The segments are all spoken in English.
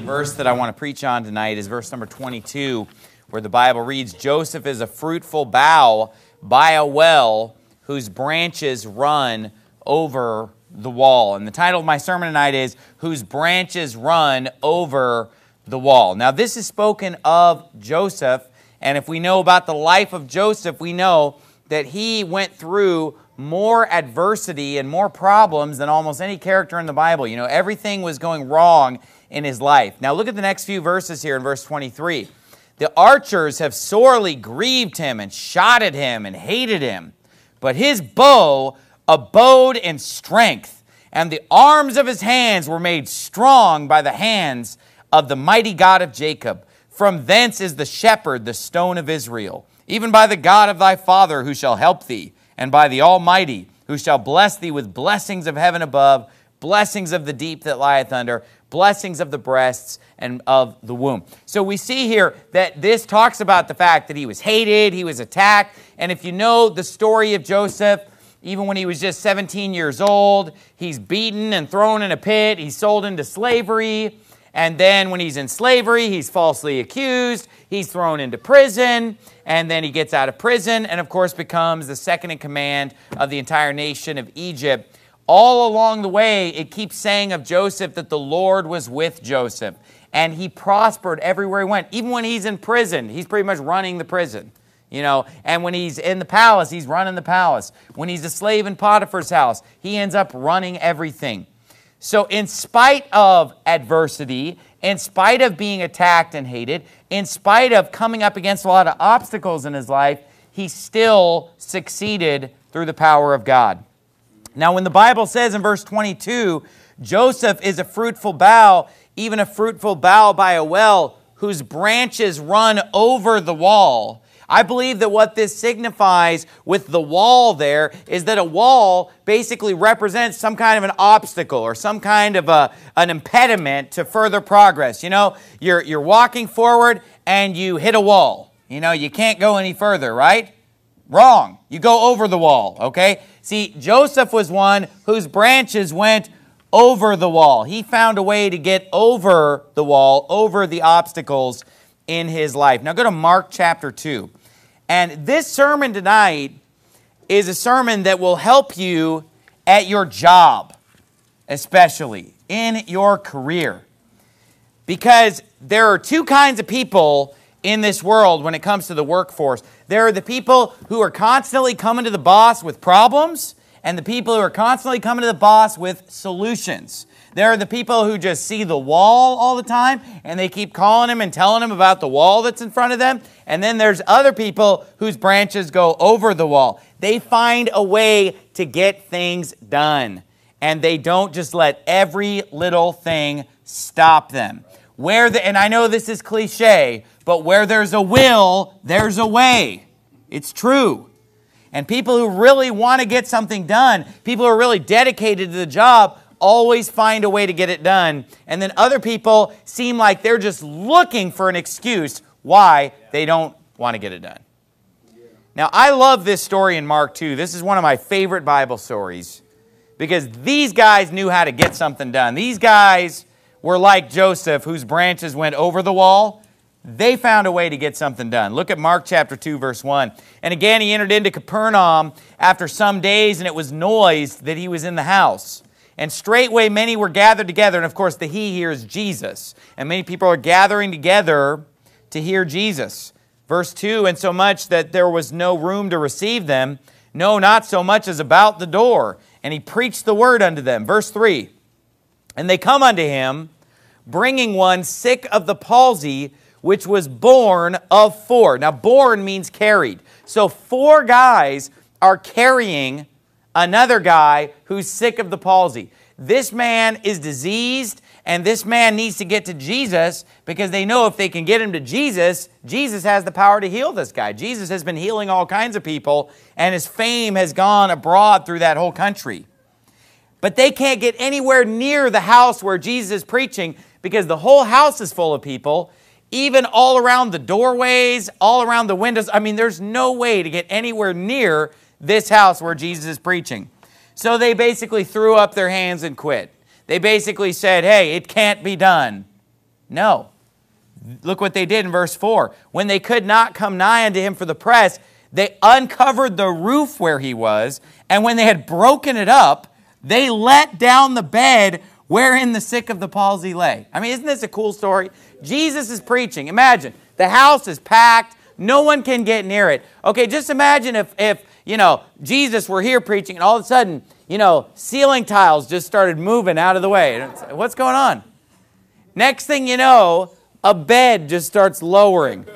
verse that I want to preach on tonight is verse number 22, where the Bible reads, Joseph is a fruitful bough by a well whose branches run over the wall. And the title of my sermon tonight is, Whose Branches Run Over the Wall. Now, this is spoken of Joseph, and if we know about the life of Joseph, we know that he went through more adversity and more problems than almost any character in the Bible. You know, everything was going wrong in his life. Now look at the next few verses here in verse 23. The archers have sorely grieved him and shot at him and hated him, but his bow abode in strength, and the arms of his hands were made strong by the hands of the mighty God of Jacob. From thence is the shepherd, the stone of Israel, even by the God of thy father who shall help thee, and by the Almighty who shall bless thee with blessings of heaven above, blessings of the deep that lieth under, blessings of the breasts and of the womb. So we see here that this talks about the fact that he was hated, he was attacked, and if you know the story of Joseph, even when he was just 17 years old, he's beaten and thrown in a pit, he's sold into slavery, and then when he's in slavery, he's falsely accused, he's thrown into prison, and then he gets out of prison, and of course becomes the second in command of the entire nation of Egypt. All along the way, it keeps saying of Joseph that the Lord was with Joseph, and he prospered everywhere he went. Even when he's in prison, he's pretty much running the prison. You know, and when he's in the palace, he's running the palace. When he's a slave in Potiphar's house, he ends up running everything. So in spite of adversity, in spite of being attacked and hated, in spite of coming up against a lot of obstacles in his life, he still succeeded through the power of God. Now, when the Bible says in verse 22, Joseph is a fruitful bough, even a fruitful bough by a well, whose branches run over the wall, I believe that what this signifies with the wall there is that a wall basically represents some kind of an obstacle or some kind of an impediment to further progress. You know, you're walking forward and you hit a wall. You know, you can't go any further, right? Wrong. You go over the wall, okay? See, Joseph was one whose branches went over the wall. He found a way to get over the wall, over the obstacles in his life. Now go to Mark chapter 2. And this sermon tonight is a sermon that will help you at your job, especially in your career. Because there are two kinds of people in this world when it comes to the workforce. There are the people who are constantly coming to the boss with problems, and the people who are constantly coming to the boss with solutions. There are the people who just see the wall all the time, and they keep calling him and telling him about the wall that's in front of them. And then there's other people whose branches go over the wall. They find a way to get things done, and they don't just let every little thing stop them. And I know this is cliche, but where there's a will, there's a way. It's true. And people who really want to get something done, people who are really dedicated to the job, always find a way to get it done. And then other people seem like they're just looking for an excuse why they don't want to get it done. Now, I love this story in Mark 2. This is one of my favorite Bible stories because these guys knew how to get something done. These guys were like Joseph, whose branches went over the wall. They found a way to get something done. Look at Mark chapter 2, verse 1. And again, he entered into Capernaum after some days, and it was noised that he was in the house. And straightway many were gathered together. And of course, the he here is Jesus. And many people are gathering together to hear Jesus. Verse 2, and so much that there was no room to receive them, no, not so much as about the door. And he preached the word unto them. Verse 3, and they come unto him, bringing one sick of the palsy, which was born of four. Now, born means carried. So 4 guys are carrying another guy who's sick of the palsy. This man is diseased, and this man needs to get to Jesus because they know if they can get him to Jesus, Jesus has the power to heal this guy. Jesus has been healing all kinds of people, and his fame has gone abroad through that whole country. But they can't get anywhere near the house where Jesus is preaching because the whole house is full of people, even all around the doorways, all around the windows. I mean, there's no way to get anywhere near this house where Jesus is preaching. So they basically threw up their hands and quit. They basically said, hey, it can't be done. No. Look what they did in verse 4. When they could not come nigh unto him for the press, they uncovered the roof where he was, and when they had broken it up, they let down the bed wherein the sick of the palsy lay. I mean, isn't this a cool story? Jesus is preaching. Imagine, the house is packed. No one can get near it. Okay, just imagine if Jesus were here preaching and all of a sudden, ceiling tiles just started moving out of the way. What's going on? Next thing you know, a bed just starts lowering.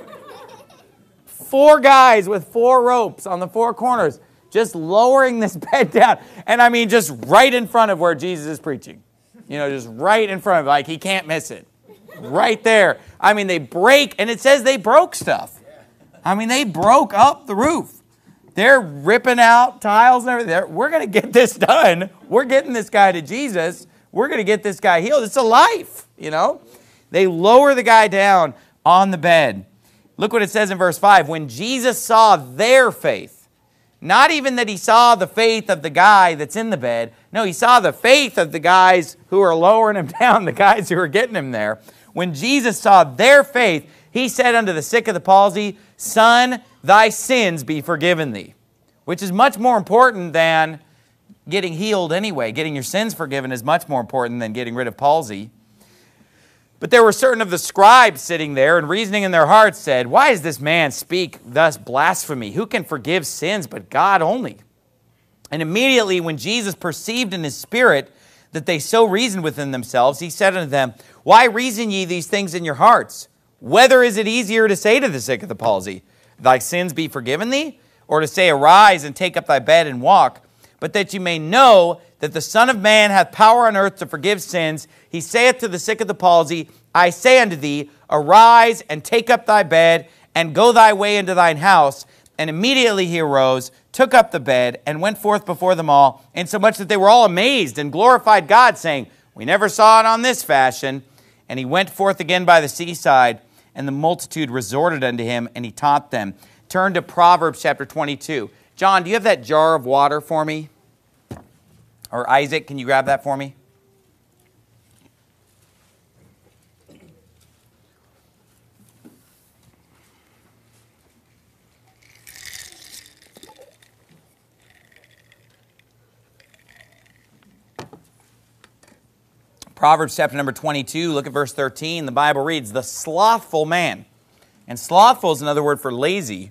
4 guys with 4 ropes on the 4 corners just lowering this bed down. And I mean, just right in front of where Jesus is preaching. Just right in front of it, like he can't miss it. Right there. I mean, they break, and it says they broke stuff. I mean, they broke up the roof. They're ripping out tiles and everything. We're going to get this done. We're getting this guy to Jesus. We're going to get this guy healed. It's a life, They lower the guy down on the bed. Look what it says in verse 5. When Jesus saw their faith, not even that he saw the faith of the guy that's in the bed. No, he saw the faith of the guys who are lowering him down, the guys who are getting him there. When Jesus saw their faith, he said unto the sick of the palsy, Son, thy sins be forgiven thee. Which is much more important than getting healed anyway. Getting your sins forgiven is much more important than getting rid of palsy. But there were certain of the scribes sitting there, and reasoning in their hearts said, Why does this man speak thus blasphemy? Who can forgive sins but God only? And immediately when Jesus perceived in his spirit that they so reasoned within themselves, he said unto them, Why reason ye these things in your hearts? Whether is it easier to say to the sick of the palsy, Thy sins be forgiven thee? Or to say, Arise and take up thy bed and walk? But that you may know that the Son of Man hath power on earth to forgive sins, he saith to the sick of the palsy, I say unto thee, Arise and take up thy bed, and go thy way into thine house. And immediately he arose, took up the bed, and went forth before them all, insomuch that they were all amazed and glorified God, saying, We never saw it on this fashion. And he went forth again by the seaside, and the multitude resorted unto him, and he taught them. Turn to Proverbs chapter 22. John, do you have that jar of water for me? Or Isaac, can you grab that for me? Proverbs chapter number 22, look at verse 13. The Bible reads, The slothful man. And slothful is another word for lazy.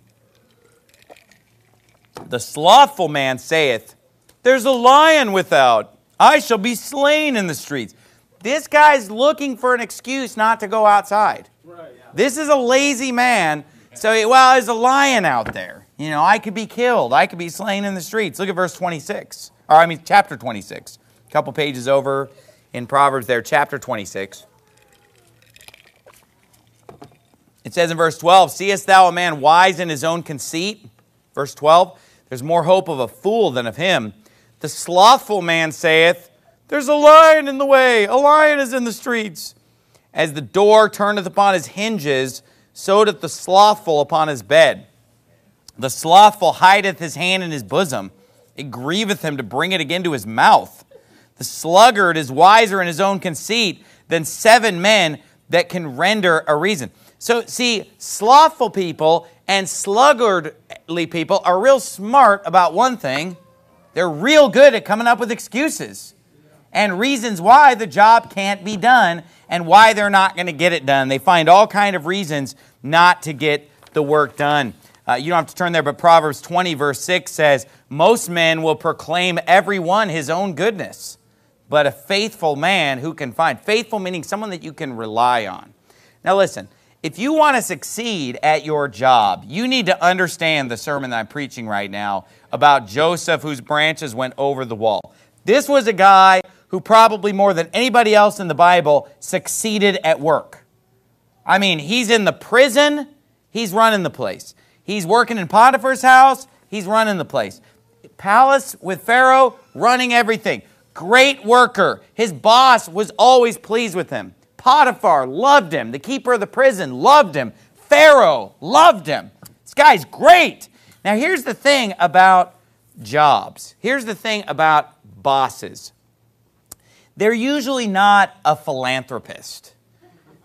The slothful man saith, There's a lion without. I shall be slain in the streets. This guy's looking for an excuse not to go outside. Right, yeah. This is a lazy man. So, there's a lion out there. I could be killed. I could be slain in the streets. Look at verse 26. Chapter 26. A couple pages over in Proverbs there, chapter 26. It says in verse 12, Seest thou a man wise in his own conceit? Verse 12, There's more hope of a fool than of him. The slothful man saith, There's a lion in the way, a lion is in the streets. As the door turneth upon his hinges, so doth the slothful upon his bed. The slothful hideth his hand in his bosom. It grieveth him to bring it again to his mouth. The sluggard is wiser in his own conceit than 7 men that can render a reason. So, see, slothful people and sluggardly people are real smart about one thing. They're real good at coming up with excuses and reasons why the job can't be done and why they're not going to get it done. They find all kind of reasons not to get the work done. You don't have to turn there, but Proverbs 20 verse 6 says, Most men will proclaim every one his own goodness, but a faithful man who can find. Faithful meaning someone that you can rely on. Now listen, if you want to succeed at your job, you need to understand the sermon that I'm preaching right now about Joseph whose branches went over the wall. This was a guy who probably more than anybody else in the Bible succeeded at work. I mean, he's in the prison, he's running the place. He's working in Potiphar's house, he's running the place. Palace with Pharaoh, running everything. Great worker. His boss was always pleased with him. Potiphar loved him. The keeper of the prison loved him. Pharaoh loved him. This guy's great. Now here's the thing about jobs. Here's the thing about bosses. They're usually not a philanthropist.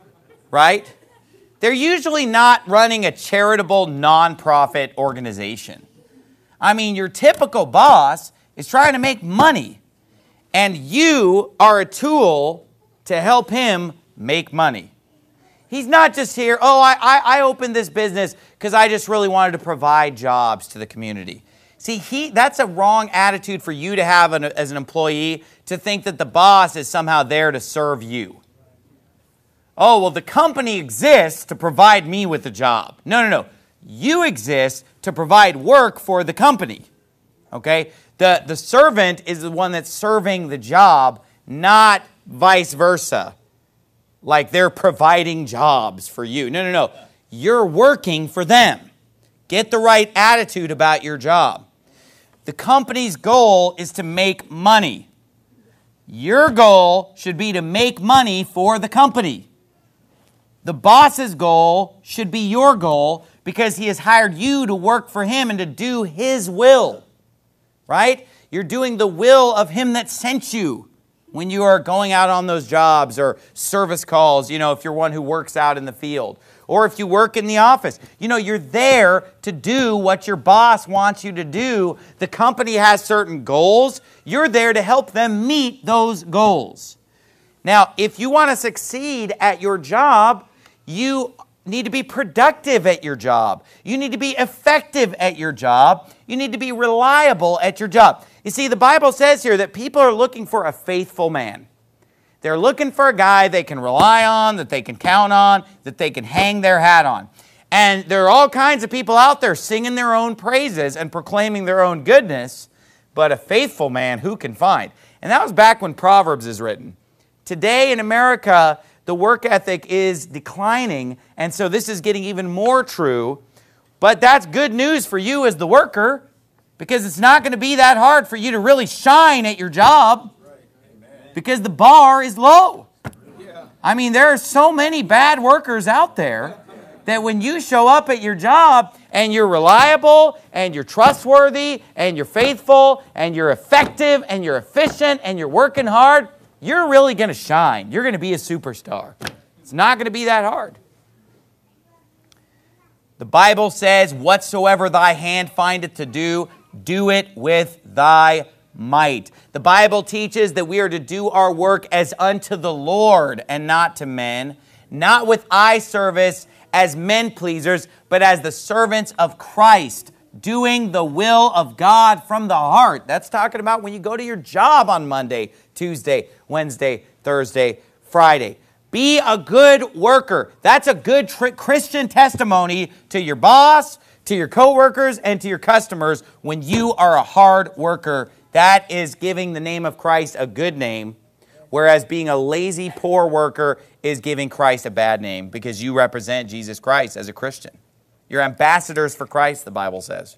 right? They're usually not running a charitable nonprofit organization. I mean, your typical boss is trying to make money, and you are a tool to help him make money. He's not just here, I opened this business because I just really wanted to provide jobs to the community. See, that's a wrong attitude for you to have as an employee, to think that the boss is somehow there to serve you. Oh, well, the company exists to provide me with a job. No. You exist to provide work for the company. Okay? The servant is the one that's serving the job, not vice versa. Like they're providing jobs for you. No. You're working for them. Get the right attitude about your job. The company's goal is to make money. Your goal should be to make money for the company. The boss's goal should be your goal, because he has hired you to work for him and to do his will. Right? You're doing the will of him that sent you when you are going out on those jobs or service calls, if you're one who works out in the field. Or if you work in the office, you're there to do what your boss wants you to do. The company has certain goals. You're there to help them meet those goals. Now, if you want to succeed at your job, you need to be productive at your job. You need to be effective at your job. You need to be reliable at your job. You see, the Bible says here that people are looking for a faithful man. They're looking for a guy they can rely on, that they can count on, that they can hang their hat on. And there are all kinds of people out there singing their own praises and proclaiming their own goodness, but a faithful man who can find? And that was back when Proverbs is written. Today in America, the work ethic is declining, and so this is getting even more true. But that's good news for you as the worker, because it's not going to be that hard for you to really shine at your job. Because the bar is low. I mean, there are so many bad workers out there that when you show up at your job and you're reliable and you're trustworthy and you're faithful and you're effective and you're efficient and you're working hard, you're really going to shine. You're going to be a superstar. It's not going to be that hard. The Bible says, whatsoever thy hand findeth to do, do it with thy might. The Bible teaches that we are to do our work as unto the Lord and not to men, not with eye service as men pleasers, but as the servants of Christ, doing the will of God from the heart. That's talking about when you go to your job on Monday, Tuesday, Wednesday, Thursday, Friday. Be a good worker. That's a good Christian testimony to your boss, to your coworkers, and to your customers when you are a hard worker. That is giving the name of Christ a good name, whereas being a lazy, poor worker is giving Christ a bad name, because you represent Jesus Christ as a Christian. You're ambassadors for Christ, the Bible says.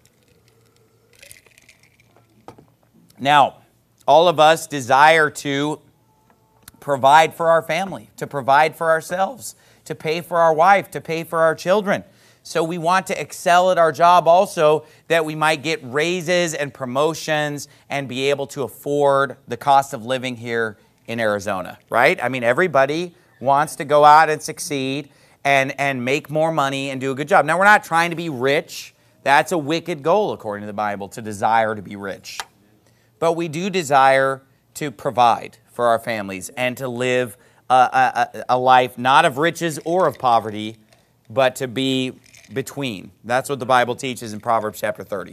Now, all of us desire to provide for our family, to provide for ourselves, to pay for our wife, to pay for our children. So we want to excel at our job also, that we might get raises and promotions and be able to afford the cost of living here in Arizona, right? I mean, everybody wants to go out and succeed and make more money and do a good job. Now, we're not trying to be rich. That's a wicked goal, according to the Bible, to desire to be rich. But we do desire to provide for our families and to live a life not of riches or of poverty, but to be between. That's what the Bible teaches in Proverbs chapter 30.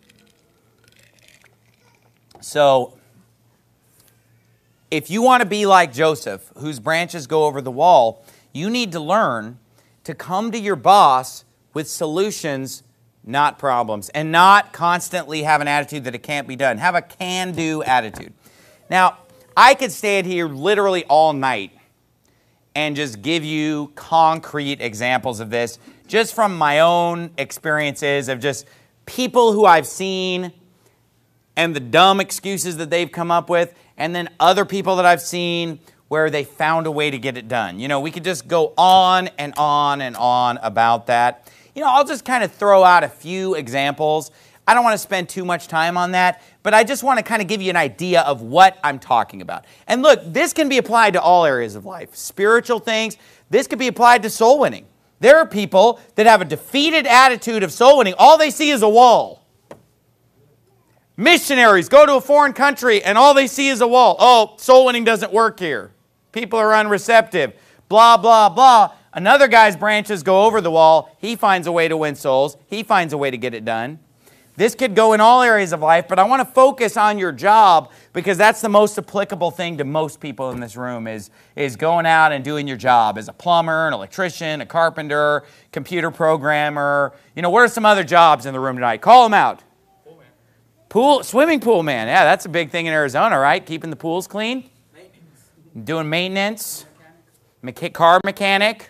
So, if you want to be like Joseph, whose branches go over the wall, you need to learn to come to your boss with solutions, not problems, and not constantly have an attitude that it can't be done. Have a can-do attitude. Now, I could stand here literally all night and just give you concrete examples of this, just from my own experiences of just people who I've seen and the dumb excuses that they've come up with, and then other people that I've seen where they found a way to get it done. You know, we could just go on and on and on about that. You know, I'll just kind of throw out a few examples. I don't want to spend too much time on that, but I just want to kind of give you an idea of what I'm talking about. And look, this can be applied to all areas of life. Spiritual things, this could be applied to soul winning. There are people that have a defeated attitude of soul winning. All they see is a wall. Missionaries go to a foreign country and all they see is a wall. Oh, soul winning doesn't work here. People are unreceptive. Blah, blah, blah. Another guy's branches go over the wall. He finds a way to win souls. He finds a way to get it done. This could go in all areas of life, but I want to focus on your job because that's the most applicable thing to most people in this room is going out and doing your job as a plumber, an electrician, a carpenter, computer programmer. You know, what are some other jobs in the room tonight? Call them out. Swimming pool man. Yeah, that's a big thing in Arizona, right? Keeping the pools clean. Doing maintenance. Car mechanic.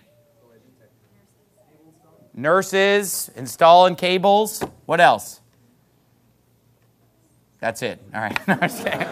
Nurses. Installing cables. What else? That's it. All right.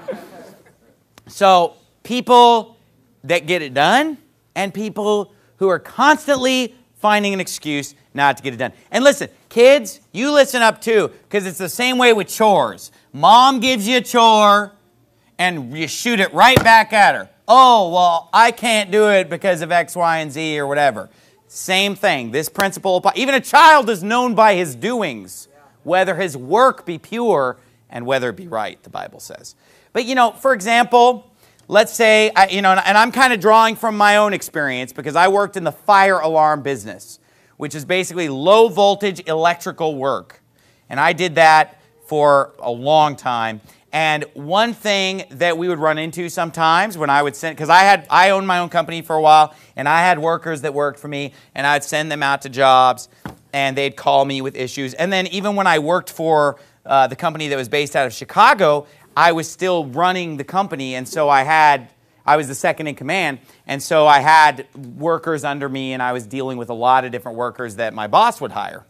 So, people that get it done and people who are constantly finding an excuse not to get it done. And listen, kids, you listen up too, because it's the same way with chores. Mom gives you a chore, and you shoot it right back at her. Oh, well, I can't do it because of X, Y, and Z or whatever. Same thing. This principle, even a child is known by his doings, whether his work be pure and whether it be right, the Bible says. But, you know, for example, let's say, and I'm kind of drawing from my own experience because I worked in the fire alarm business, which is basically low voltage electrical work. And I did that for a long time. And one thing that we would run into sometimes when I would send, because I owned my own company for a while, and I had workers that worked for me, and I'd send them out to jobs, and they'd call me with issues. And then even when I worked for the company that was based out of Chicago, I was still running the company, and so I was the second in command, and so I had workers under me, and I was dealing with a lot of different workers that my boss would hire.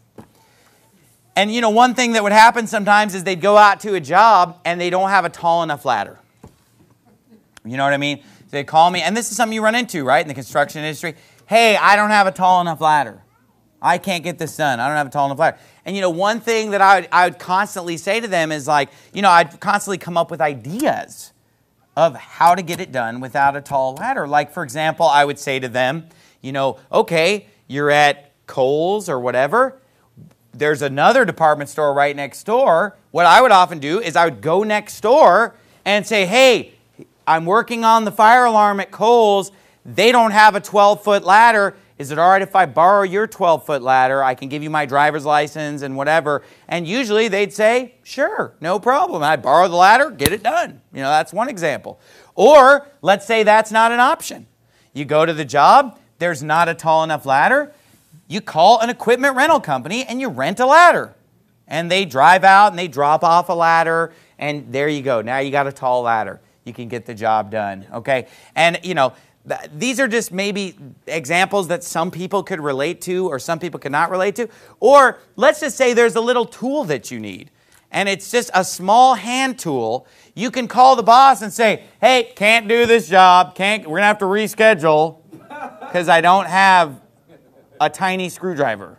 And, you know, one thing that would happen sometimes is they'd go out to a job, and they don't have a tall enough ladder. You know what I mean? So they call me, and this is something you run into, right, in the construction industry. Hey, I don't have a tall enough ladder. I can't get this done. I don't have a tall enough ladder. And, you know, one thing that I would constantly say to them is like, you know, I'd constantly come up with ideas of how to get it done without a tall ladder. Like, for example, I would say to them, you know, okay, you're at Kohl's or whatever. There's another department store right next door. What I would often do is I would go next door and say, hey, I'm working on the fire alarm at Kohl's. They don't have a 12-foot ladder. Is it all right if I borrow your 12-foot ladder? I can give you my driver's license and whatever. And usually they'd say, sure, no problem. I borrow the ladder, get it done. You know, that's one example. Or let's say that's not an option. You go to the job, there's not a tall enough ladder. You call an equipment rental company and you rent a ladder. And they drive out and they drop off a ladder, and there you go. Now you got a tall ladder. You can get the job done, okay? And, you know, these are just maybe examples that some people could relate to or some people could not relate to. Or let's just say there's a little tool that you need, and it's just a small hand tool. You can call the boss and say, hey, can't do this job. We're going to have to reschedule because I don't have a tiny screwdriver.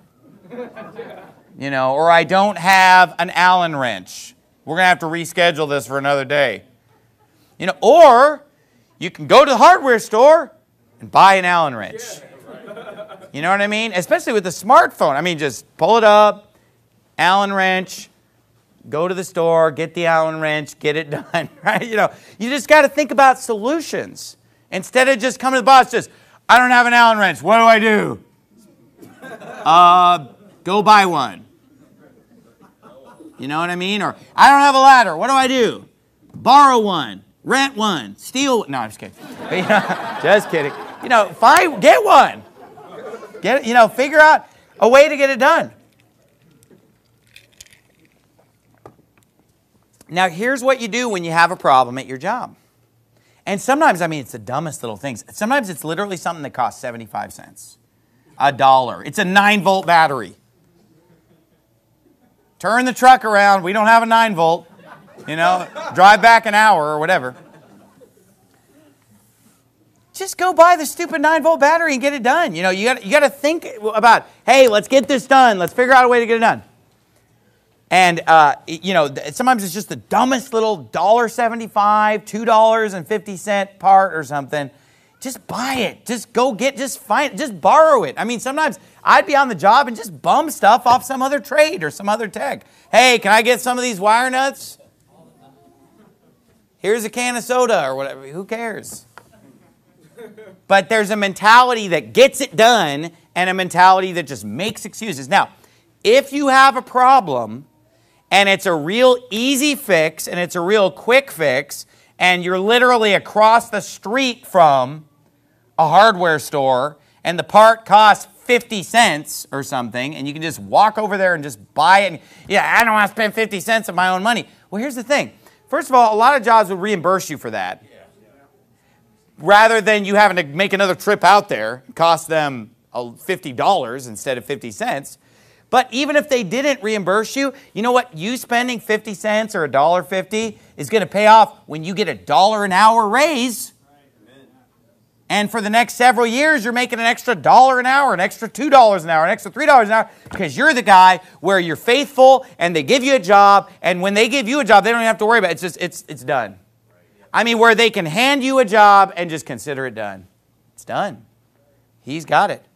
You know, or I don't have an Allen wrench. We're going to have to reschedule this for another day. You know, or you can go to the hardware store and buy an Allen wrench. You know what I mean? Especially with the smartphone. I mean, just pull it up, Allen wrench, go to the store, get the Allen wrench, get it done, right? You know, you just got to think about solutions. Instead of just coming to the boss, just, I don't have an Allen wrench. What do I do? Go buy one. You know what I mean? Or, I don't have a ladder. What do I do? Borrow one. Rent one. Steal one. No, I'm just kidding. But, you know, just kidding. You know, get one. Get it, you know, figure out a way to get it done. Now, here's what you do when you have a problem at your job. And sometimes, I mean, it's the dumbest little things. Sometimes it's literally something that costs 75 cents. $1. It's a 9-volt battery. Turn the truck around. We don't have a 9-volt. You know, drive back an hour or whatever. Just go buy the stupid 9-volt battery and get it done. You know, you got to think about, hey, let's get this done. Let's figure out a way to get it done. And, sometimes it's just the dumbest little $1.75, $2.50 part or something. Just buy it. Just find it. Just borrow it. I mean, sometimes I'd be on the job and just bum stuff off some other trade or some other tech. Hey, can I get some of these wire nuts? Here's a can of soda or whatever. Who cares? But there's a mentality that gets it done and a mentality that just makes excuses. Now, if you have a problem and it's a real easy fix and it's a real quick fix and you're literally across the street from a hardware store and the part costs 50 cents or something and you can just walk over there and just buy it. And, I don't want to spend 50 cents of my own money. Well, here's the thing. First of all, a lot of jobs would reimburse you for that. Rather than you having to make another trip out there, cost them $50 instead of 50 cents. But even if they didn't reimburse you, you know what? You spending 50 cents or $1.50 is going to pay off when you get $1 an hour raise. And for the next several years, you're making an extra $1 an hour, an extra $2 an hour, an extra $3 an hour, because you're the guy where you're faithful and they give you a job. And when they give you a job, they don't even have to worry about it. It's done. I mean, where they can hand you a job and just consider it done. It's done. He's got it.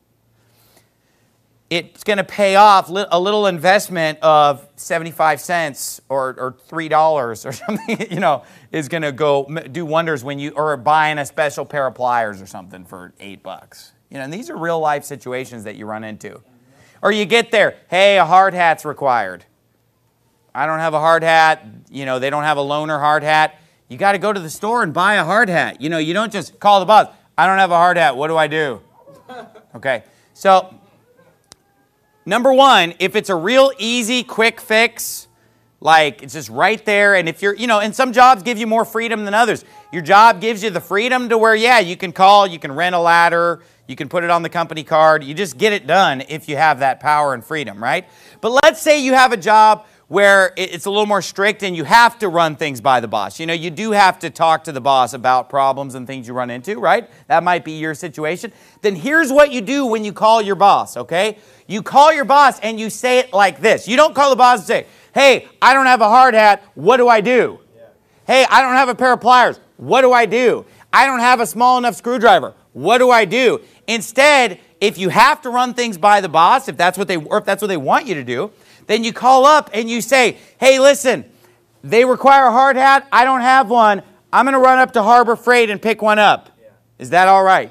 It's going to pay off a little investment of 75 cents or $3 or something, is going to go do wonders when or buying a special pair of pliers or something for $8. And these are real life situations that you run into. Or you get there, hey, a hard hat's required. I don't have a hard hat. They don't have a loaner hard hat. You got to go to the store and buy a hard hat. You don't just call the boss. I don't have a hard hat. What do I do? Okay. So, number one, if it's a real easy, quick fix, like it's just right there, and if you're, and some jobs give you more freedom than others. Your job gives you the freedom to where, you can call, you can rent a ladder, you can put it on the company card. You just get it done if you have that power and freedom, right? But let's say you have a job where it's a little more strict and you have to run things by the boss. You do have to talk to the boss about problems and things you run into, right? That might be your situation. Then here's what you do when you call your boss, okay? You call your boss and you say it like this. You don't call the boss and say, hey, I don't have a hard hat. What do I do? Hey, I don't have a pair of pliers. What do I do? I don't have a small enough screwdriver. What do I do? Instead, if you have to run things by the boss, if that's what they want you to do, then you call up and you say, hey, listen, they require a hard hat. I don't have one. I'm going to run up to Harbor Freight and pick one up. Is that all right?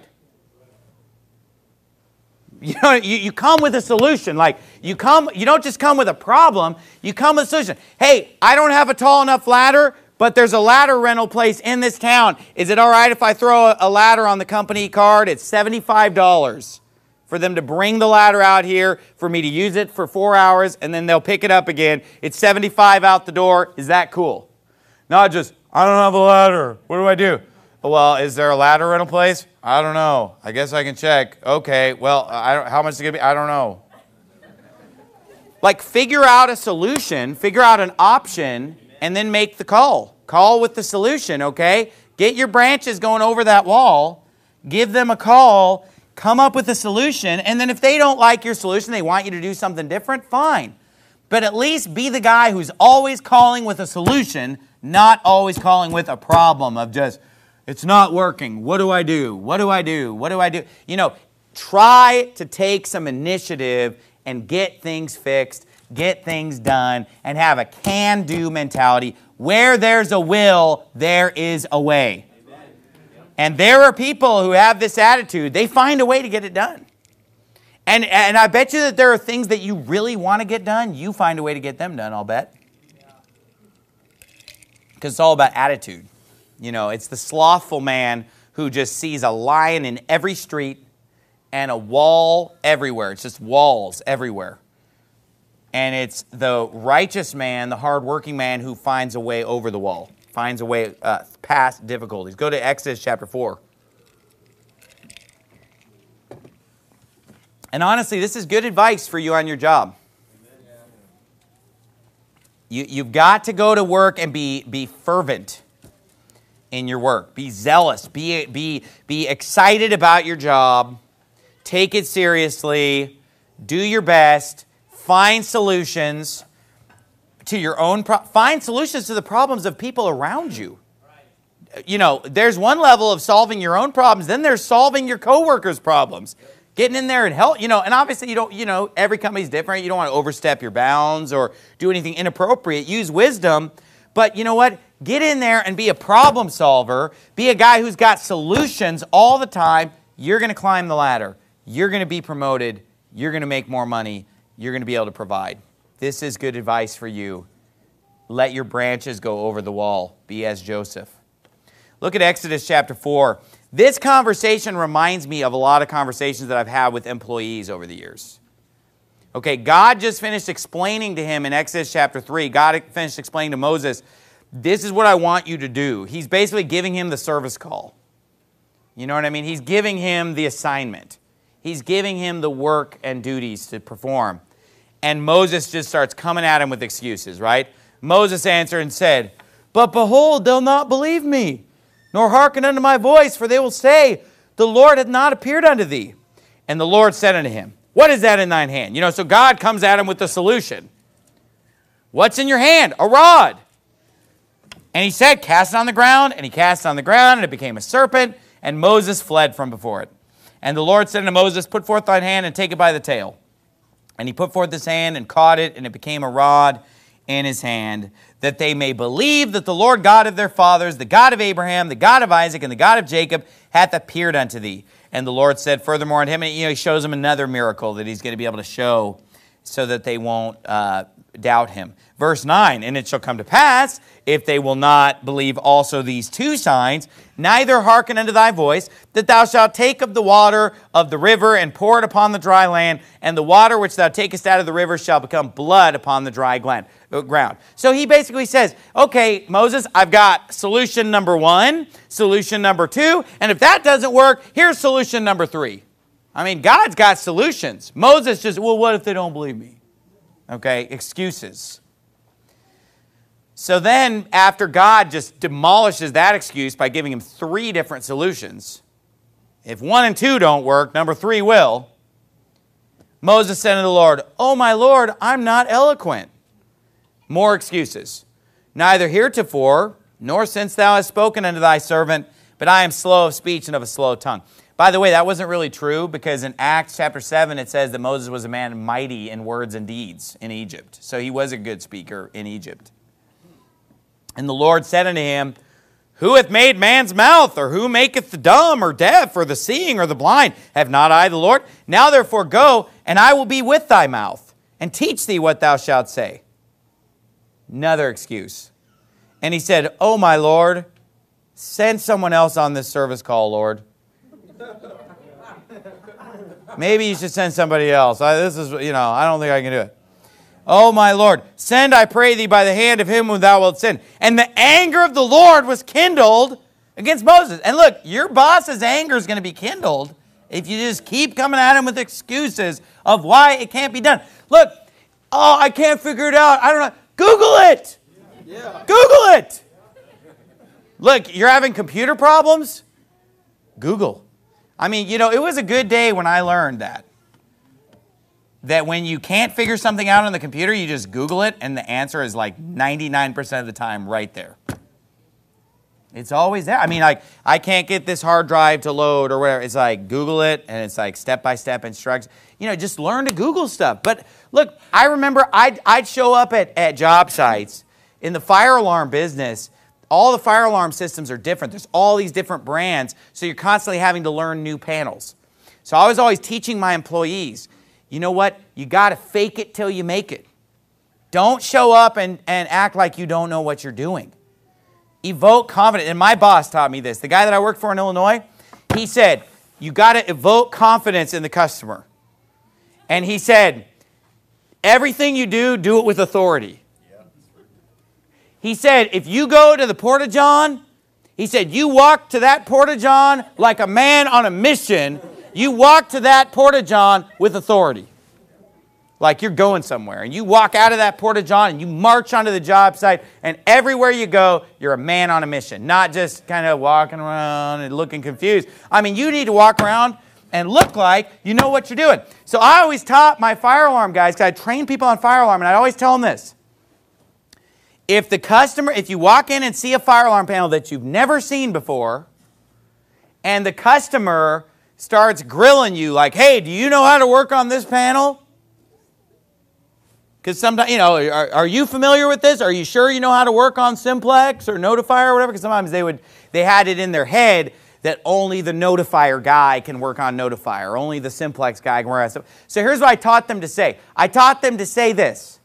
You come with a solution. Like you don't just come with a problem. You come with a solution. Hey, I don't have a tall enough ladder, but there's a ladder rental place in this town. Is it all right if I throw a ladder on the company card? It's $75 for them to bring the ladder out here, for me to use it for 4 hours, and then they'll pick it up again. It's $75 out the door. Is that cool? Not just, I don't have a ladder. What do I do? Well, is there a ladder rental place? I don't know. I guess I can check. Okay, well, how much is it going to be? I don't know. Like, figure out a solution, figure out an option, and then make the call. Call with the solution, okay? Get your branches going over that wall. Give them a call. Come up with a solution. And then if they don't like your solution, they want you to do something different, fine. But at least be the guy who's always calling with a solution, not always calling with a problem of just, it's not working. What do I do? What do I do? What do I do? Try to take some initiative and get things fixed, get things done, and have a can-do mentality. Where there's a will, there is a way. And there are people who have this attitude. They find a way to get it done. And I bet you that there are things that you really want to get done. You find a way to get them done, I'll bet. Because it's all about attitude. It's the slothful man who just sees a lion in every street and a wall everywhere. It's just walls everywhere. And it's the righteous man, the hardworking man who finds a way over the wall. Finds a way past difficulties. Go to Exodus chapter 4. And honestly, this is good advice for you on your job. You've got to go to work and be fervent in your work. Be zealous. Be excited about your job. Take it seriously. Do your best. Find solutions. to your own find solutions to the problems of people around you. You know, there's one level of solving your own problems, then there's solving your coworkers' problems. Getting in there and help, you know, and obviously you don't, you know, every company's different. You don't want to overstep your bounds or do anything inappropriate. Use wisdom. But you know what? Get in there and be a problem solver. Be a guy who's got solutions all the time. You're going to climb the ladder. You're going to be promoted. You're going to make more money. You're going to be able to provide. This is good advice for you. Let your branches go over the wall. Be as Joseph. Look at Exodus chapter 4. This conversation reminds me of a lot of conversations that I've had with employees over the years. Okay, God just finished explaining to him in Exodus chapter 3. God finished explaining to Moses, this is what I want you to do. He's basically giving him the service call. You know what I mean? He's giving him the assignment. He's giving him the work and duties to perform. And Moses just starts coming at him with excuses, right? Moses answered and said, but behold, they'll not believe me, nor hearken unto my voice, for they will say, the Lord hath not appeared unto thee. And the Lord said unto him, what is that in thine hand? You know, so God comes at him with the solution. What's in your hand? A rod. And he said, cast it on the ground. And he cast it on the ground, and it became a serpent, and Moses fled from before it. And the Lord said unto Moses, put forth thine hand and take it by the tail. And he put forth his hand and caught it, and it became a rod in his hand, that they may believe that the Lord God of their fathers, the God of Abraham, the God of Isaac, and the God of Jacob, hath appeared unto thee. And the Lord said furthermore unto him, and he shows him another miracle that he's going to be able to show so that they won't doubt him. Verse 9, and it shall come to pass, if they will not believe also these two signs, neither hearken unto thy voice, that thou shalt take of the water of the river and pour it upon the dry land, and the water which thou takest out of the river shall become blood upon the dry ground. So he basically says, okay, Moses, I've got solution number 1, solution number 2, and if that doesn't work, here's solution number 3. I mean, God's got solutions. Moses just, well, what if they don't believe me? Okay, excuses. So then, after God just demolishes that excuse by giving him 3 different solutions, if 1 and 2 don't work, number 3 will, Moses said unto the Lord, O my Lord, I'm not eloquent. More excuses. Neither heretofore, nor since thou hast spoken unto thy servant, but I am slow of speech and of a slow tongue. By the way, that wasn't really true, because in Acts chapter 7, it says that Moses was a man mighty in words and deeds in Egypt. So he was a good speaker in Egypt. And the Lord said unto him, who hath made man's mouth, or who maketh the dumb, or deaf, or the seeing, or the blind? Have not I the Lord? Now therefore go, and I will be with thy mouth, and teach thee what thou shalt say. Another excuse. And he said, O my Lord, send someone else on this service call, Lord. Maybe you should send somebody else. I don't think I can do it. Oh, my Lord, send, I pray thee, by the hand of him whom thou wilt send. And the anger of the Lord was kindled against Moses. And look, your boss's anger is going to be kindled if you just keep coming at him with excuses of why it can't be done. Look, oh, I can't figure it out. I don't know. Google it. Yeah. Google it. Look, you're having computer problems? Google. I mean, you know, it was a good day when I learned that when you can't figure something out on the computer, you just Google it, and the answer is like 99% of the time right there. It's always there. I mean, like, I can't get this hard drive to load or whatever. It's like, Google it, and it's like step-by-step instructions. You know, just learn to Google stuff. But look, I remember I'd show up at job sites in the fire alarm business. All the fire alarm systems are different. There's all these different brands, so you're constantly having to learn new panels. So I was always teaching my employees, you know what? You got to fake it till you make it. Don't show up and act like you don't know what you're doing. Evoke confidence. And my boss taught me this. The guy that I worked for in Illinois, he said, you got to evoke confidence in the customer. And he said, everything you do, do it with authority. He said, if you go to the Porta-John, he said, you walk to that Porta-John like a man on a mission. You walk to that Porta-John with authority. Like you're going somewhere. And you walk out of that Porta-John and you march onto the job site. And everywhere you go, you're a man on a mission. Not just kind of walking around and looking confused. I mean, you need to walk around and look like you know what you're doing. So I always taught my fire alarm guys, because I train people on fire alarm, and I always tell them this. If you walk in and see a fire alarm panel that you've never seen before, and the customer starts grilling you like, hey, do you know how to work on this panel? Because sometimes, are you familiar with this? Are you sure you know how to work on Simplex or Notifier or whatever? Because sometimes they had it in their head that only the Notifier guy can work on Notifier. Only the Simplex guy can work on Simplex. So here's what I taught them to say. I taught them to say this.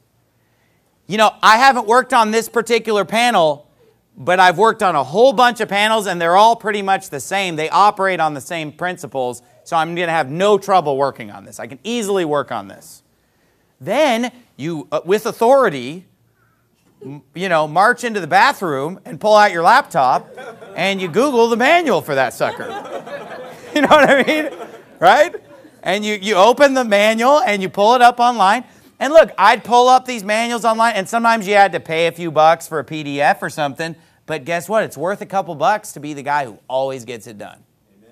I haven't worked on this particular panel, but I've worked on a whole bunch of panels, and they're all pretty much the same. They operate on the same principles, so I'm going to have no trouble working on this. I can easily work on this. Then you, with authority, march into the bathroom and pull out your laptop and you Google the manual for that sucker. You know what I mean? Right? And you open the manual and you pull it up online. And look, I'd pull up these manuals online, and sometimes you had to pay a few bucks for a PDF or something. But guess what? It's worth a couple bucks to be the guy who always gets it done.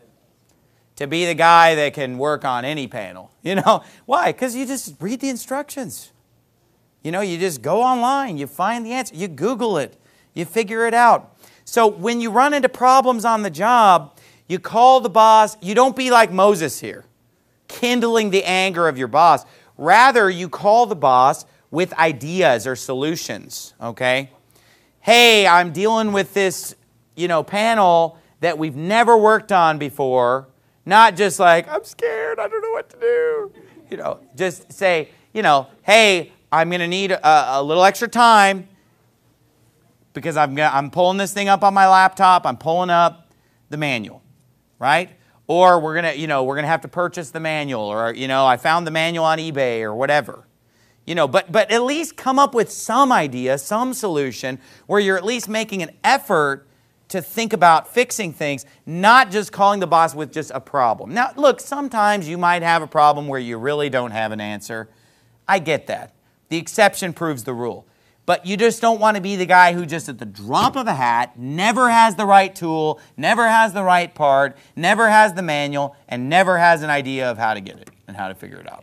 To be the guy that can work on any panel. Why? Because you just read the instructions. You just go online, you find the answer, you Google it, you figure it out. So when you run into problems on the job, you call the boss. You don't be like Moses here, kindling the anger of your boss. Rather, you call the boss with ideas or solutions, okay? Hey, I'm dealing with this, panel that we've never worked on before. Not just like, I'm scared, I don't know what to do. Just say, hey, I'm going to need a little extra time because I'm pulling this thing up on my laptop. I'm pulling up the manual, right? Or we're going to have to purchase the manual, or I found the manual on eBay or whatever. But at least come up with some idea, some solution where you're at least making an effort to think about fixing things, not just calling the boss with just a problem. Now, look, sometimes you might have a problem where you really don't have an answer. I get that. The exception proves the rule. But you just don't want to be the guy who just at the drop of a hat never has the right tool, never has the right part, never has the manual, and never has an idea of how to get it and how to figure it out.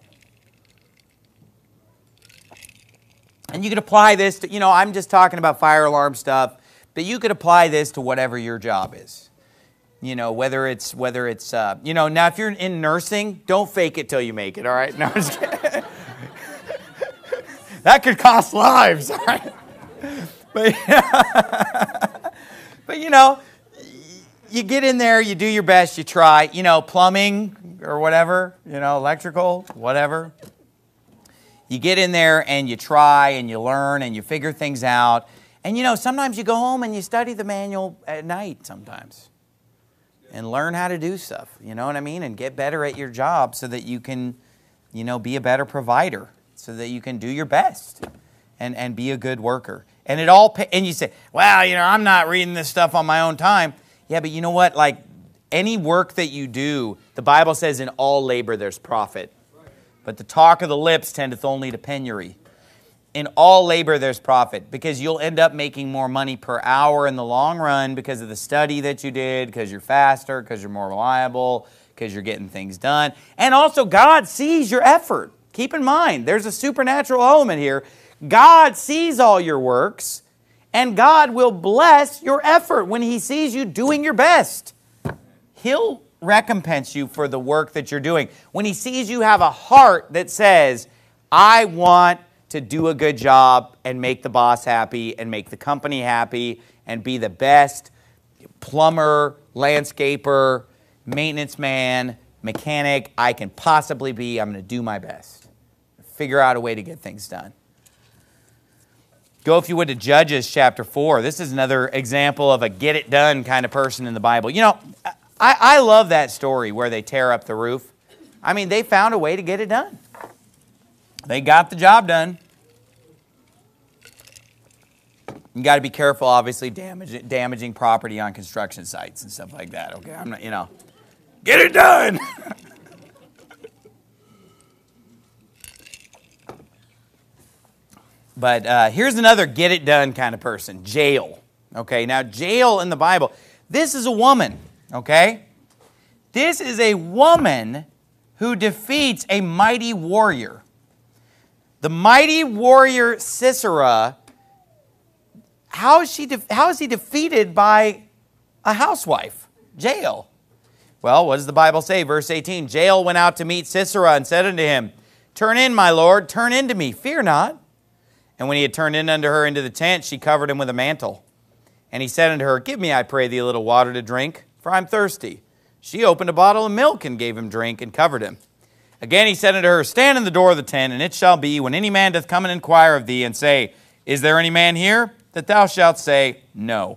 And you could apply this to, I'm just talking about fire alarm stuff, but you could apply this to whatever your job is. Whether it's now if you're in nursing, don't fake it till you make it, all right? No, I'm just kidding. That could cost lives, all right? But you get in there, you do your best, you try, plumbing or whatever, electrical, whatever. You get in there and you try and you learn and you figure things out. And sometimes you go home and you study the manual at night sometimes and learn how to do stuff, you know what I mean? And get better at your job so that you can, be a better provider, so that you can do your best and be a good worker. And and you say, well, I'm not reading this stuff on my own time. Yeah, but you know what? Like any work that you do, the Bible says in all labor there's profit. But the talk of the lips tendeth only to penury. In all labor, there's profit because you'll end up making more money per hour in the long run because of the study that you did, because you're faster, because you're more reliable, because you're getting things done. And also, God sees your effort. Keep in mind, there's a supernatural element here. God sees all your works, and God will bless your effort when He sees you doing your best. He'll recompense you for the work that you're doing. When He sees you have a heart that says, I want to do a good job and make the boss happy and make the company happy and be the best plumber, landscaper, maintenance man, mechanic I can possibly be. I'm going to do my best. Figure out a way to get things done. Go, if you would, to Judges chapter 4. This is another example of a get it done kind of person in the Bible. I love that story where they tear up the roof. I mean, they found a way to get it done. They got the job done. You got to be careful, obviously, damaging property on construction sites and stuff like that. Okay, I'm not, get it done. But here's another get it done kind of person, Jael. Okay, now Jael in the Bible, this is a woman. Okay, this is a woman who defeats a mighty warrior. The mighty warrior Sisera how is he defeated by a housewife? Jael. Well, what does the Bible say? Verse 18, Jael went out to meet Sisera and said unto him, Turn in, my lord, turn in to me, fear not. And when he had turned in unto her into the tent, she covered him with a mantle. And he said unto her, Give me, I pray thee, a little water to drink, for I am thirsty. She opened a bottle of milk and gave him drink and covered him. Again he said unto her, Stand in the door of the tent, and it shall be, when any man doth come and inquire of thee, and say, Is there any man here? That thou shalt say, No.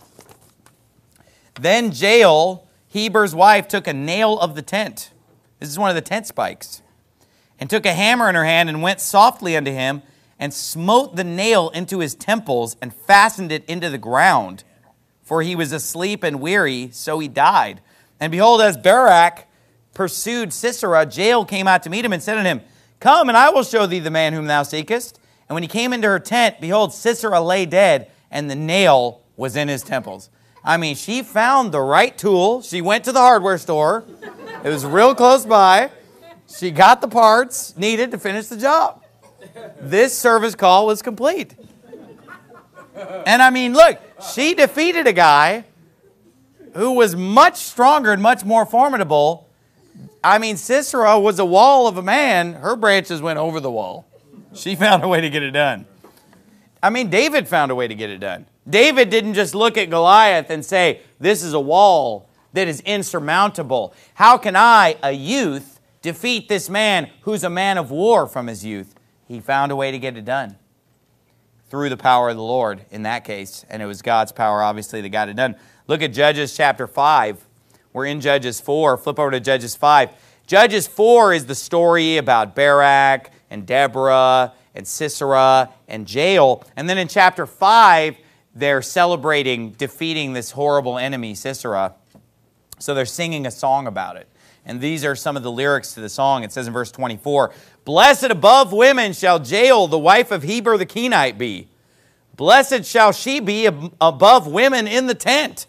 Then Jael, Heber's wife, took a nail of the tent. This is one of the tent spikes. And took a hammer in her hand, and went softly unto him, and smote the nail into his temples, and fastened it into the ground. For he was asleep and weary, so he died. And behold, as Barak pursued Sisera, Jael came out to meet him, and said unto him, Come, and I will show thee the man whom thou seekest. And when he came into her tent, behold, Sisera lay dead, and the nail was in his temples. I mean, she found the right tool. She went to the hardware store. It was real close by. She got the parts needed to finish the job. This service call was complete. And I mean, look, she defeated a guy who was much stronger and much more formidable. I mean, Sisera was a wall of a man. Her branches went over the wall. She found a way to get it done. I mean, David found a way to get it done. David didn't just look at Goliath and say, This is a wall that is insurmountable. How can I, a youth, defeat this man who's a man of war from his youth? He found a way to get it done through the power of the Lord in that case. And it was God's power, obviously, that got it done. Look at Judges chapter 5. We're in Judges 4. Flip over to Judges 5. Judges 4 is the story about Barak and Deborah and Sisera and Jael. And then in chapter 5, they're celebrating defeating this horrible enemy, Sisera. So they're singing a song about it. And these are some of the lyrics to the song. It says in verse 24, Blessed above women shall Jael, the wife of Heber the Kenite, be. Blessed shall she be above women in the tent.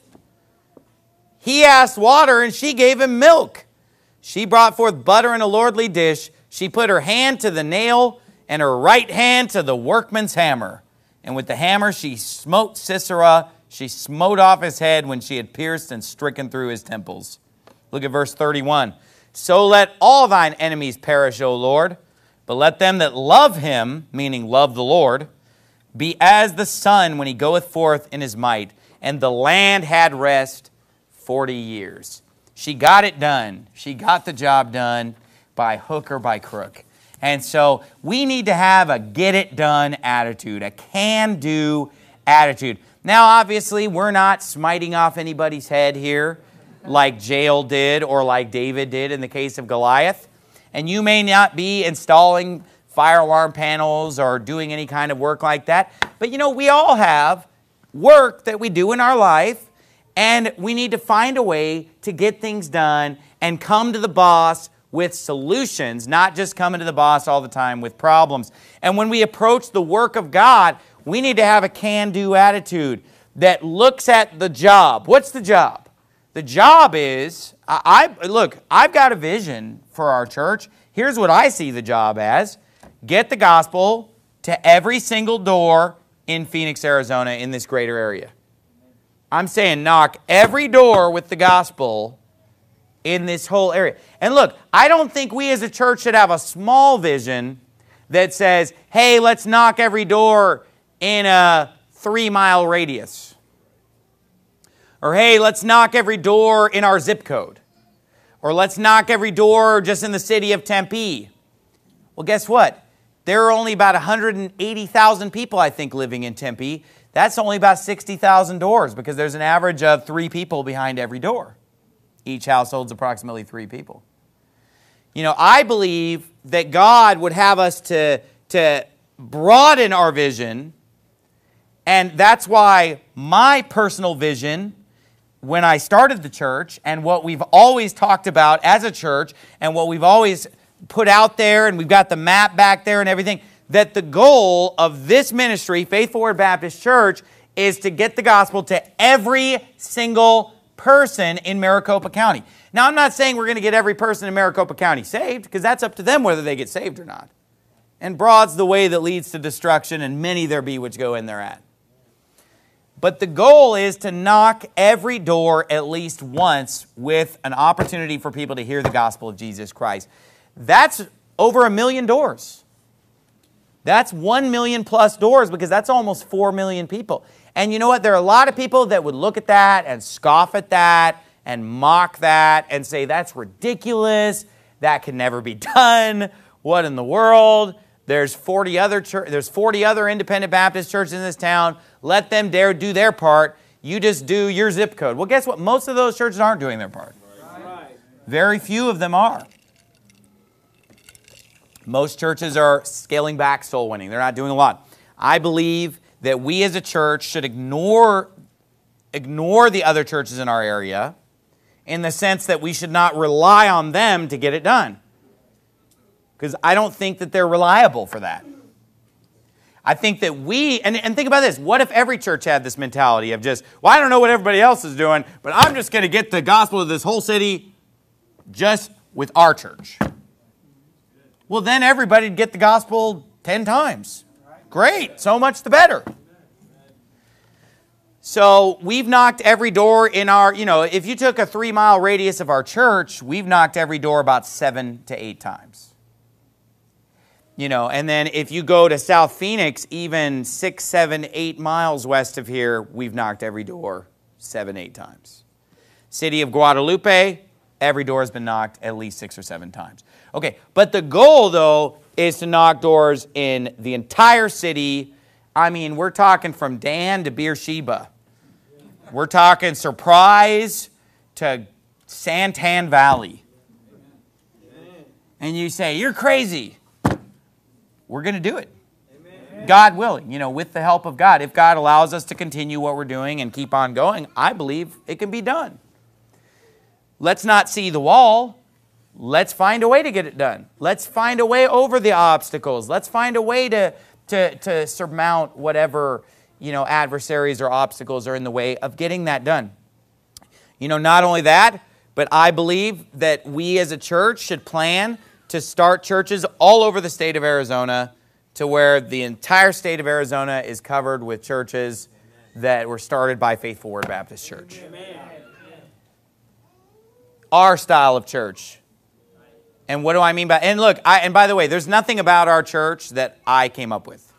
He asked water, and she gave him milk. She brought forth butter in a lordly dish. She put her hand to the nail, and her right hand to the workman's hammer. And with the hammer she smote Sisera. She smote off his head when she had pierced and stricken through his temples. Look at verse 31. So let all thine enemies perish, O Lord, but let them that love him, meaning love the Lord, be as the sun when he goeth forth in his might. And the land had rest 40 years. She got it done. She got the job done by hook or by crook. And so we need to have a get-it-done attitude, a can-do attitude. Now, obviously, we're not smiting off anybody's head here like Jael did or like David did in the case of Goliath. And you may not be installing fire alarm panels or doing any kind of work like that. But, you know, we all have work that we do in our life, and we need to find a way to get things done and come to the boss with solutions, not just coming to the boss all the time with problems. And when we approach the work of God, we need to have a can-do attitude that looks at the job. What's the job? The job is, look, I've got a vision for our church. Here's what I see the job as. Get the gospel to every single door in Phoenix, Arizona, in this greater area. I'm saying knock every door with the gospel in this whole area. And look, I don't think we as a church should have a small vision that says, hey, let's knock every door in a 3-mile radius. Or hey, let's knock every door in our zip code. Or let's knock every door just in the city of Tempe. Well, guess what? There are only about 180,000 people, I think, living in Tempe. That's only about 60,000 doors because there's an average of 3 people behind every door. Each household's approximately 3 people. You know, I believe that God would have us to broaden our vision, and that's why my personal vision when I started the church and what we've always talked about as a church and what we've always put out there, and we've got the map back there and everything, that the goal of this ministry, Faithful Word Baptist Church, is to get the gospel to every single person in Maricopa County. Now, I'm not saying we're going to get every person in Maricopa County saved, because that's up to them whether they get saved or not. And broad's the way that leads to destruction, and many there be which go in thereat. But the goal is to knock every door at least once with an opportunity for people to hear the gospel of Jesus Christ. That's over 1 million doors. That's 1 million plus doors, because that's almost 4 million people. And you know what? There are a lot of people that would look at that and scoff at that and mock that and say, that's ridiculous. That can never be done. What in the world? There's 40 other independent Baptist churches in this town. Let them dare do their part. You just do your zip code. Well, guess what? Most of those churches aren't doing their part. Right. Very few of them are. Most churches are scaling back soul winning. They're not doing a lot. I believe that we as a church should ignore the other churches in our area, in the sense that we should not rely on them to get it done. Because I don't think that they're reliable for that. I think that and think about this, what if every church had this mentality of just, well, I don't know what everybody else is doing, but I'm just going to get the gospel of this whole city just with our church. Well, then everybody'd get the gospel 10 times. Great, so much the better. So we've knocked every door in our, if you took a 3-mile radius of our church, we've knocked every door about 7 to 8 times. And then if you go to South Phoenix, even 6, 7, 8 miles west of here, we've knocked every door 7, 8 times. City of Guadalupe, every door has been knocked at least 6 or 7 times. Okay, but the goal, though, is to knock doors in the entire city. I mean, we're talking from Dan to Beersheba. We're talking Surprise to Santan Valley. And you say, you're crazy. We're going to do it. Amen. God willing, with the help of God. If God allows us to continue what we're doing and keep on going, I believe it can be done. Let's not see the wall. Let's find a way to get it done. Let's find a way over the obstacles. Let's find a way to surmount whatever, adversaries or obstacles are in the way of getting that done. Not only that, but I believe that we as a church should plan to start churches all over the state of Arizona, to where the entire state of Arizona is covered with churches that were started by Faithful Word Baptist Church. Amen. Our style of church. And what do I mean by... And look, and by the way, there's nothing about our church that I came up with.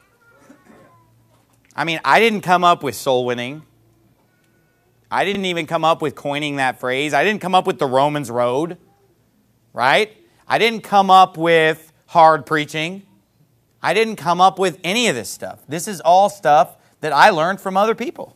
I mean, I didn't come up with soul winning. I didn't even come up with coining that phrase. I didn't come up with the Romans Road, right? I didn't come up with hard preaching. I didn't come up with any of this stuff. This is all stuff that I learned from other people.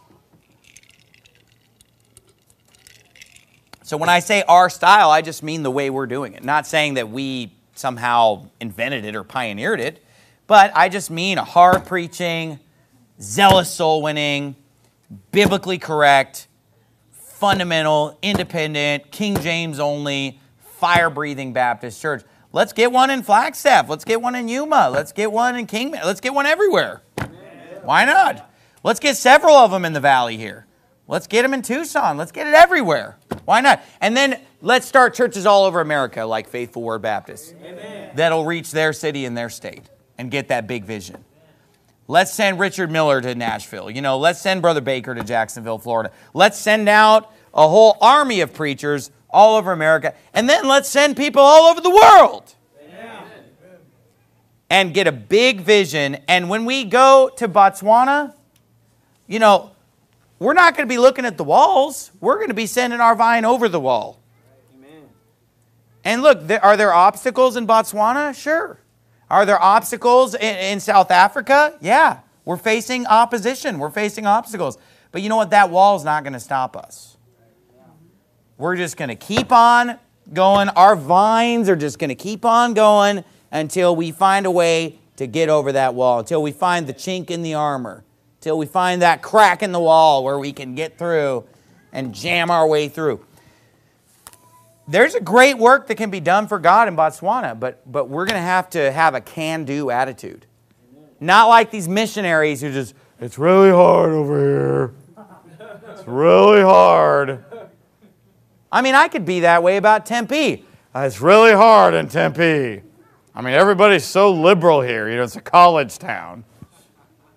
So when I say our style, I just mean the way we're doing it. Not saying that we somehow invented it or pioneered it, but I just mean a hard preaching, zealous soul winning, biblically correct, fundamental, independent, King James only, fire-breathing Baptist church. Let's get one in Flagstaff. Let's get one in Yuma. Let's get one in Kingman. Let's get one everywhere. Amen. Why not? Let's get several of them in the valley here. Let's get them in Tucson. Let's get it everywhere. Why not? And then let's start churches all over America like Faithful Word Baptist. Amen. That'll reach their city and their state and get that big vision. Let's send Richard Miller to Nashville. Let's send Brother Baker to Jacksonville, Florida. Let's send out a whole army of preachers all over America. And then let's send people all over the world. Amen. And get a big vision. And when we go to Botswana, we're not going to be looking at the walls. We're going to be sending our vine over the wall. Amen. And look, are there obstacles in Botswana? Sure. Are there obstacles in South Africa? Yeah. We're facing opposition. We're facing obstacles. But you know what? That wall is not going to stop us. We're just going to keep on going. Our vines are just going to keep on going until we find a way to get over that wall, until we find the chink in the armor, till we find that crack in the wall where we can get through and jam our way through. There's a great work that can be done for God in Botswana, but we're going to have a can-do attitude. Not like these missionaries who just, it's really hard over here. It's really hard. I mean, I could be that way about Tempe. It's really hard in Tempe. I mean, everybody's so liberal here. It's a college town.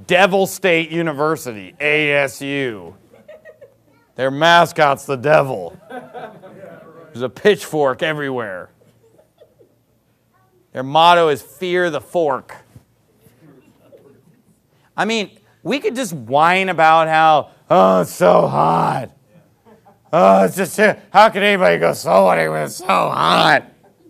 Devil State University, ASU. Their mascot's the devil. There's a pitchfork everywhere. Their motto is fear the fork. I mean, we could just whine about how, oh, it's so hot. Oh, it's just, how can anybody go soul-winning when it's so hot?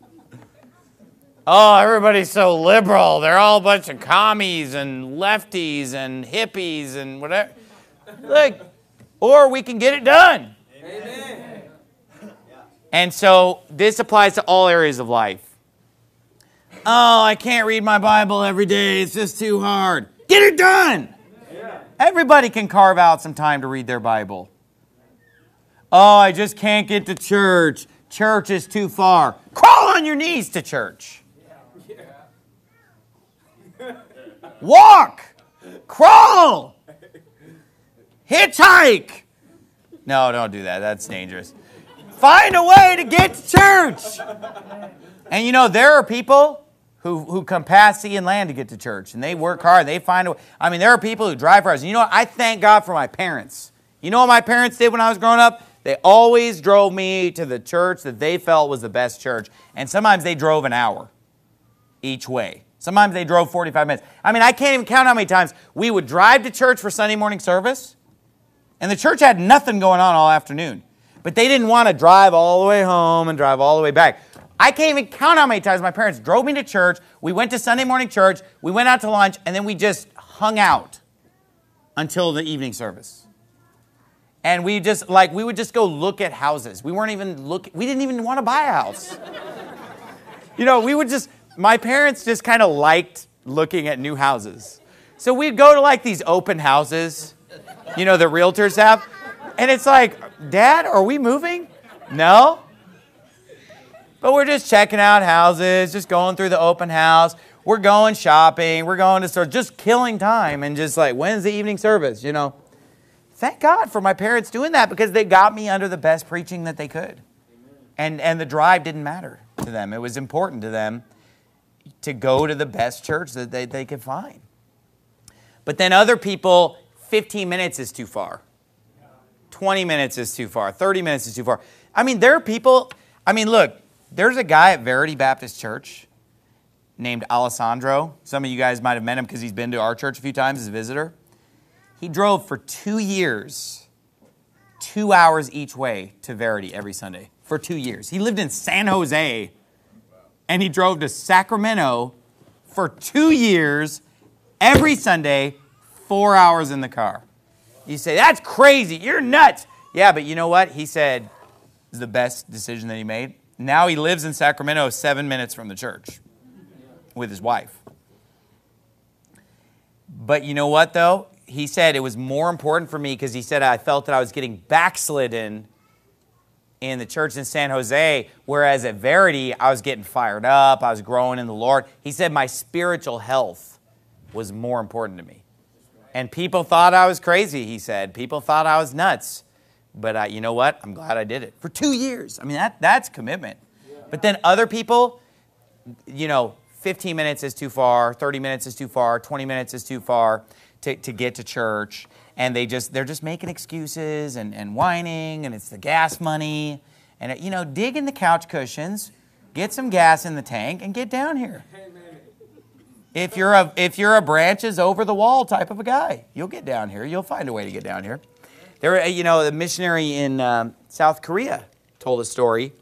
Oh, everybody's so liberal. They're all a bunch of commies and lefties and hippies and whatever. Look, or we can get it done. Amen. And so this applies to all areas of life. Oh, I can't read my Bible every day. It's just too hard. Get it done. Yeah. Everybody can carve out some time to read their Bible. Oh, I just can't get to church. Church is too far. Crawl on your knees to church. Walk. Crawl. Hitchhike. No, don't do that. That's dangerous. Find a way to get to church. And you know, there are people who come past sea and land to get to church. And they work hard. They find a way. I mean, there are people who drive for us. And you know what? I thank God for my parents. You know what my parents did when I was growing up? They always drove me to the church that they felt was the best church. And sometimes they drove an hour each way. Sometimes they drove 45 minutes. I mean, I can't even count how many times we would drive to church for Sunday morning service. And the church had nothing going on all afternoon. But they didn't want to drive all the way home and drive all the way back. I can't even count how many times my parents drove me to church. We went to Sunday morning church. We went out to lunch. And then we just hung out until the evening service. And we would just go look at houses. We didn't even want to buy a house. You know, my parents just kind of liked looking at new houses. So we'd go to like these open houses, you know, the realtors have. And it's like, Dad, are we moving? No. But we're just checking out houses, just going through the open house. We're going shopping. We're going to start just killing time and just like, when's the evening service, you know? Thank God for my parents doing that because they got me under the best preaching that they could. And the drive didn't matter to them. It was important to them to go to the best church that they could find. But then other people, 15 minutes is too far. 20 minutes is too far. 30 minutes is too far. I mean, there are people, look, there's a guy at Verity Baptist Church named Alessandro. Some of you guys might have met him because he's been to our church a few times as a visitor. He drove for 2 years, 2 hours each way to Verity every Sunday for 2 years. He lived in San Jose, and he drove to Sacramento for 2 years, every Sunday, 4 hours in the car. You say, that's crazy. You're nuts. Yeah, but you know what? He said it's the best decision that he made. Now he lives in Sacramento 7 minutes from the church with his wife. But you know what, though? He said it was more important for me because he said I felt that I was getting backslidden in the church in San Jose, whereas at Verity, I was getting fired up. I was growing in the Lord. He said my spiritual health was more important to me. And people thought I was crazy, he said. People thought I was nuts. But you know what? I'm glad I did it. For 2 years. I mean, that's commitment. But then other people, you know, 15 minutes is too far, 30 minutes is too far, 20 minutes is too far to get to church. And they're just making excuses and whining, and it's the gas money. And, you know, dig in the couch cushions, get some gas in the tank, and get down here. If you're a branches over the wall type of a guy, you'll get down here. You'll find a way to get down here. There, you know, the missionary in South Korea told a story.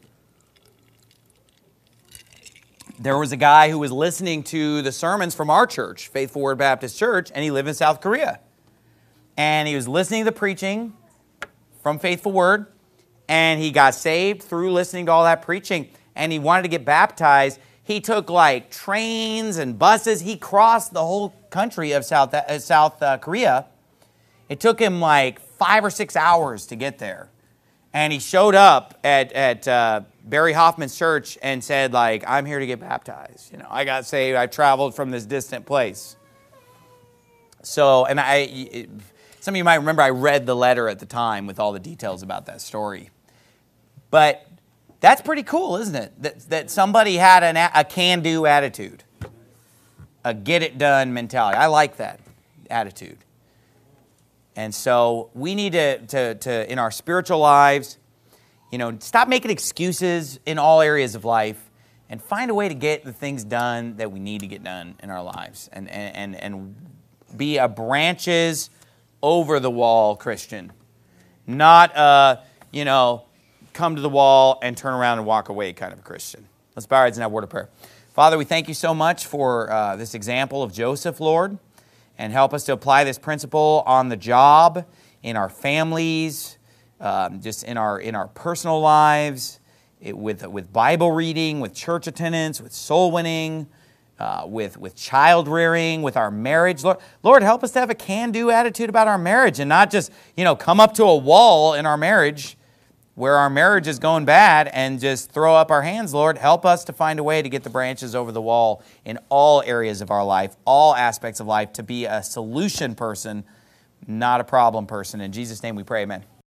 There was a guy who was listening to the sermons from our church, Faithful Word Baptist Church, and he lived in South Korea. And he was listening to the preaching from Faithful Word, and he got saved through listening to all that preaching, and he wanted to get baptized. He took like trains and buses. He crossed the whole country of South Korea. It took him like 5 or 6 hours to get there. And he showed up at Barry Hoffman's church and said, like, I'm here to get baptized. You know, I got saved. I traveled from this distant place. So, and some of you might remember I read the letter at the time with all the details about that story. But that's pretty cool, isn't it? That somebody had a can-do attitude, a get-it-done mentality. I like that. attitude. And so we need to in our spiritual lives, stop making excuses in all areas of life and find a way to get the things done that we need to get done in our lives and be a branches over the wall Christian. Not come to the wall and turn around and walk away kind of a Christian. Let's bow our heads and have a word of prayer. Father, we thank you so much for this example of Joseph, Lord, and help us to apply this principle on the job, in our families, just in our personal lives, with Bible reading, with church attendance, with soul winning, with child rearing, with our marriage. Lord, help us to have a can-do attitude about our marriage and not just, come up to a wall in our marriage where our marriage is going bad and just throw up our hands. Lord, help us to find a way to get the branches over the wall in all areas of our life, all aspects of life, to be a solution person, not a problem person. In Jesus' name we pray, amen.